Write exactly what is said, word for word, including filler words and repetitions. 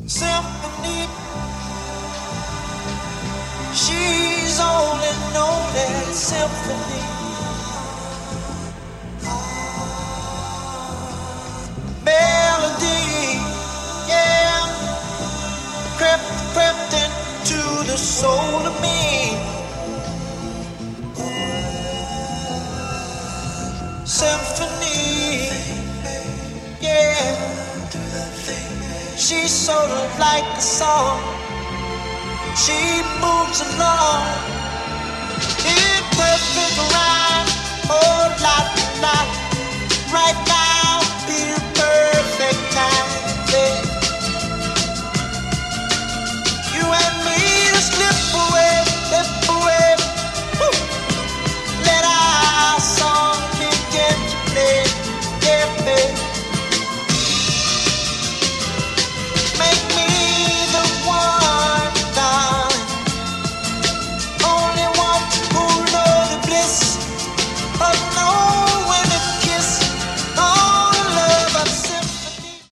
Symphony, she's only known as symphony. Melody, yeah, crept, crept into the soul of me. Symphony, yeah, she's sort of like a song. She moves along in perfect rhyme, oh la la, right.